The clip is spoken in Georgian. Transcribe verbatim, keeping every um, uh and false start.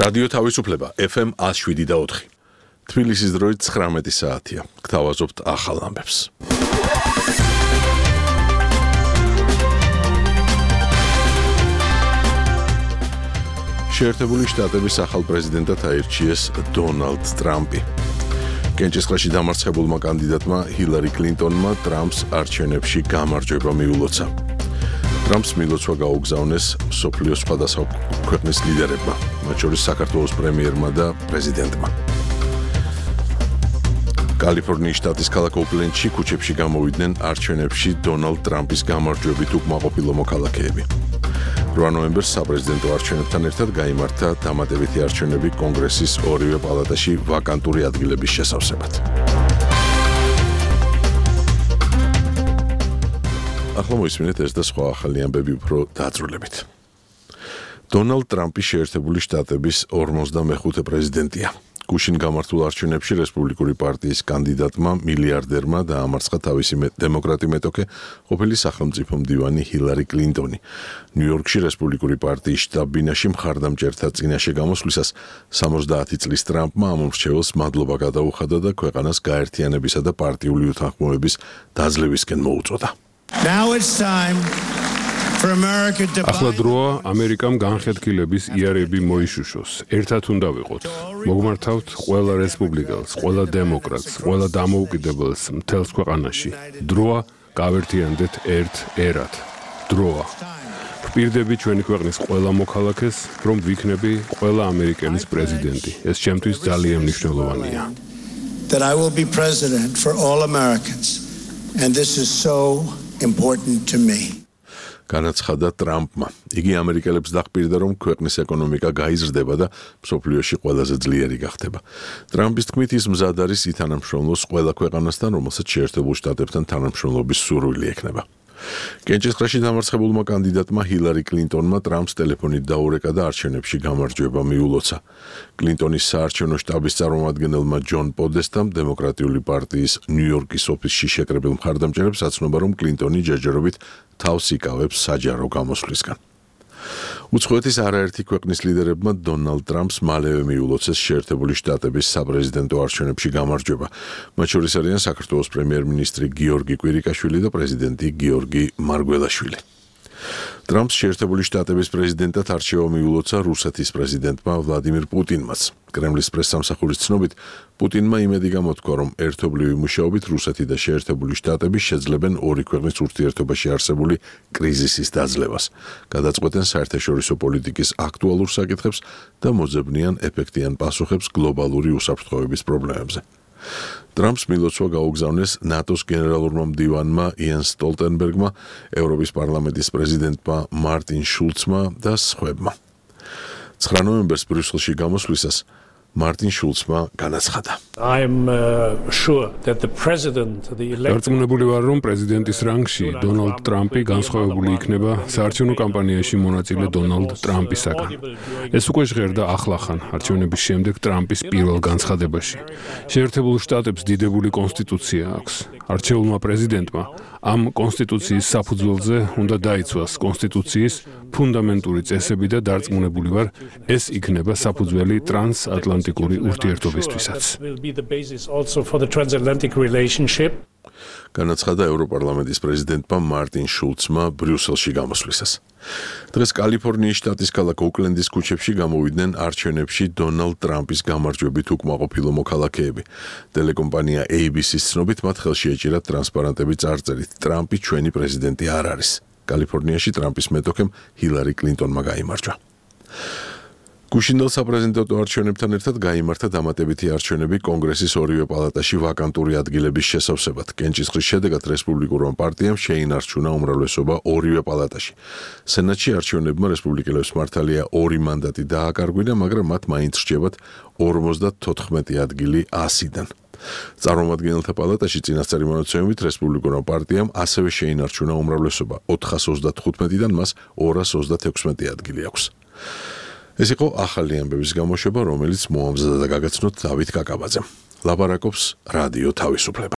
რადიო თავისუფლება ეფ ემ one oh seven და four. თბილისის დროით ცხრამეტი საათია. გთავაზობთ ახალ ამბებს. შეერთებული შტატების ახალ პრეზიდენტად აირჩიეს დონალდ ტრამპი. კენჭისყრაში დამარცხებულმა კანდიდატმა ჰილარი კლინტონმა ტრამპს არჩევნებში გამარჯვება მიულოცა. ტრამპს მილოცვა გაუგზავნეს მსოფლიოს სხვადასხვა ქვეყნის ლიდერებმა, მათ შორის საქართველოს პრემიერმა და პრეზიდენტმა. კალიფორნიის შტატის ქალაქ ოკლენდში ქუჩებში გამოვიდნენ არჩევნებში დონალდ ტრამპის გამარჯვებით უკმაყოფილო მოქალაქეები. რვა ნოემბერს საპრეზიდენტო არჩევნებთან ერთად გაიმართა დამატებითი არჩევნები კონგრესის ორივე პალატაში ვაკანტური ადგილების შესავსებად. ახლა მოისმინეთ ეს და სხვა ახალი ამბები უფრო დაწვრილებით. დონალდ ტრამპი შეერთებული შტატების ორმოცდამეხუთე პრეზიდენტია. გუშინ გამართულ არჩევნებში რესპუბლიკური პარტიის კანდიდატმა მილიარდერმა დაამარცხა თავისი დემოკრატი მეტოქე ყოფილი სახელმწიფო მდივანი ჰილარი კლინტონი. ნიუ-იორკში რესპუბლიკური პარტიის შტაბ-ბინაში მხარდამჭერთა წინაშე გამოსვლისას სამოცდაათი წლის ტრამპმა ამ მრჩეველს მადლობა გადაუხადა და ქვეყანას გაერთიანებისა და პარტიული უთანხმოების დაძლევისკენ მოუწოდა. Now it's time for America to ახლა დროა ამერიკამ განხეთქილების იარები მოიშუშოს. ერთად უნდა ვიყოთ. მოგმართავთ ყველა რესპუბლიკელს, ყველა დემოკრატს, ყველა დამოუკიდებელს მთელს ქვეყანაში. დროა გავერთიანდეთ ერთ ერად. დროა. ვპირდები ჩვენი ქვეყნის ყველა მოქალაქეს, რომ ვიქნები ყველა ამერიკელის პრეზიდენტი. ეს ჩემთვის ძალიან მნიშვნელოვანია. that I will be president for all Americans. And this is so important to me. განაცხადა ტრამპმა. იგი ამერიკელებს დახპირდა, რომ ქვეყნის ეკონომიკა გაიზრდება და მსოფლიოში ყველაზე ძლიერი გახდება. ტრამპის თქმით, ის მზად არის ითანამშრომლოს ყველა ქვეყანასთან, რომელსაც შეერთებულ შტატებთან თანამშრომლობის სურვილი ექნება. კენჭისყრაში დამარცხებულმა კანდიდატმა ჰილარი კლინტონმა ტრამპს ტელეფონით დაურეკა და არჩევნებში გამარჯვება მიულოცა. კლინტონის საარჩევნო შტაბის წარმომადგენელმა ჯონ პოდესტამ დემოკრატიული პარტიის ნიუ-იორკის ოფისში შეკრებილ მხარდამჭერებს აცნობა, რომ კლინტონი ჯერჯერობით თავს იკავებს საჯარო გამოსვლისგან. უცხოეთის არაერთი ქვეყნის ლიდერებმა დონალდ ტრამპს მალევე მიულოცეს შეერთებული შტატების საპრეზიდენტო არჩევნებში გამარჯვება. მათ შორის არიან საქართველოს პრემიერ-მინისტრი გიორგი კვირიკაშვილი და პრეზიდენტი გიორგი მარგველაშვილი. ტრამპს შეერთებული შტატების პრეზიდენტად არჩევა მიულოცა რუსეთის პრეზიდენტმა ვლადიმირ პუტინმაც. კრემლის პრესსამსახურის ცნობით, პუტინმა იმედი გამოთქვა, რომ ერთობლივი მუშაობით რუსეთი და შეერთებული შტატები შეძლებენ ორი ქვეყნის ურთიერთობაში არსებული კრიზისის დაძლევას, გადაწყვეტენ საერთაშორისო პოლიტიკის აქტუალურ საკითხებს და მოძებნიან ეფექტიან პასუხებს გლობალური უსაფრთხოების პრობლემებზე. ტრამპს მილოცვა გაუგზავნეს ნატოს გენერალურმა მდივანმა იენ სტოლტენბერგმა, ევროპის პარლამენტის პრეზიდენტმა მარტინ შულცმა და სხვებმა. ცხრა ნოემბერს ბრიუსელში გამოსვლისას მარტინ შულცმა განაცხადა. I'm uh, sure that the president the elected დარწმუნებული ვარ, რომ პრეზიდენტის რანგში დონალდ ტრამპი განსხვავებული იქნება საარჩევნო კამპანიაში მონაწილე დონალდ ტრამპისაგან. ეს უკვე ჟღერდა ახლახან არჩევნების შემდეგ ტრამპის პირველ განცხადებაში. შეერთებულ შტატებს დიდებული კონსტიტუცია აქვს. არჩეულმა პრეზიდენტმა ამ კონსტიტუციის საფუძველზე უნდა დაიცვას კონსტიტუციის ფუნდამენტური წესები და დარწმუნებული ვარ, ეს იქნება საფუძველი ტრანსატლანტიკური ურთიერთობისთვისაც. განაცხადა ევროპარლამენტის პრეზიდენტმა მარტინ შულცმა ბრიუსელში გამოსვლისას. დღეს კალიფორნიის შტატის ქალაქ ოკლენდის ქუჩებში გამოვიდნენ არჩევნებში დონალდ ტრამპის გამარჯვებით უკმაყოფილო მოქალაქეები. ტელეკომპანია έι ბი სის ცნობით, მათ ხელში ეჭირათ ტრანსპარანტები წარწერით „ტრამპი ჩვენი პრეზიდენტი არ არის“. კალიფორნიაში ტრამპის მეტოქემ ჰილარი კლინტონმა გაიმარჯვა. გუშინდელ საპრეზიდენტო არჩევნებთან ერთად გაიმართა დამატებითი არჩევნები კონგრესის ორივე პალატაში ვაკანტური ადგილების შესავსებად. კენჭისყრის შედეგად რესპუბლიკურმა პარტიამ შეინარჩუნა უმრავლესობა ორივე პალატაში. სენატში არჩევნებმა რესპუბლიკელებს მართალია ორი მანდატი დააკარგვინა, მაგრამ მათ მაინც რჩებათ ორმოცდათოთხმეტი ადგილი ასიდან. წარმომადგენელთა პალატაში წინასწარი მონაცემებით რესპუბლიკურმა პარტიამ ასევე შეინარჩუნა უმრავლესობა ოთხას ოცდათხუთმეტიდან მას ორას ოცდათექვსმეტი ადგილი აქვს. ეს იყო ახალი ამბების გამოშვება, რომელიც მოამზადა და გაგაცნოთ დავით კაკაბაძემ. ლაპარაკობს რადიო თავისუფლება.